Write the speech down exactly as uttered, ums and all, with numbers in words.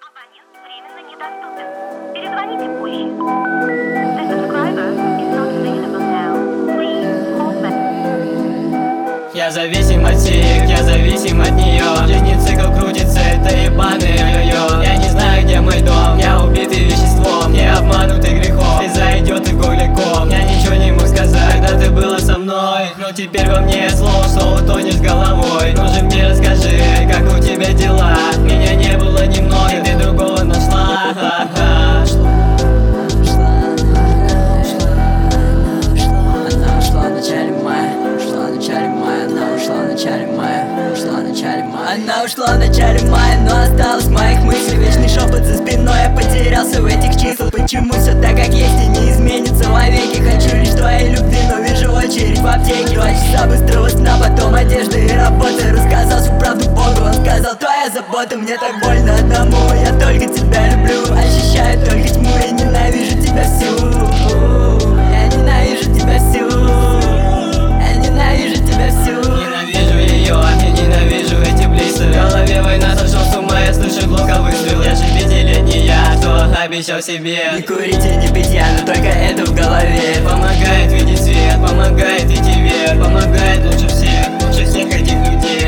Абонент временно недоступен. Перезвоните позже. The subscriber is not available now. Please hold back. Я зависим от сиек, я зависим от нее. Жизнь цикл крутится, это ебаный йо-йо. Я не знаю, где мой дом, я убитый веществом, не обманутый грехом. Ты зайдет и гугляком, я ничего не мог сказать, когда ты была со мной. Но теперь во мне зло, что утонешь головой. Ну же мне расскажи, как у тебя дела. Меня не было немного, ты другого нашла. Она ушла в начале мая, ушла в начале мая, она ушла в начале мая, ушла в начале мая. Она ушла в начале мая, но осталась в моих мыслях. Вечный шепот за спиной, я потерялся в этих числах. Почему все так, как есть, и не изменится вовеки? Хочу лишь твоей любви, но вижу очередь в аптеке. Два часа быстрого сна, потом одежда и работа. Рассказал всю правду Богу, он сказал: твоя забота. Мне так больно одному, я только тебя люблю. Ощущаю только тьму, я ненавижу тебя всю. Я ненавижу тебя всю. Я ненавижу тебя всю. Ненавижу ее, я ненавижу эти блицы. В голове война, сошел с ума, я слышу глухо выстрел. Я же пятилетний я, кто обещал себе Не курить и не пить я, но только это в голове. Помогает видеть свет, помогает идти вверх, помогает лучше всех, лучше всех этих людей.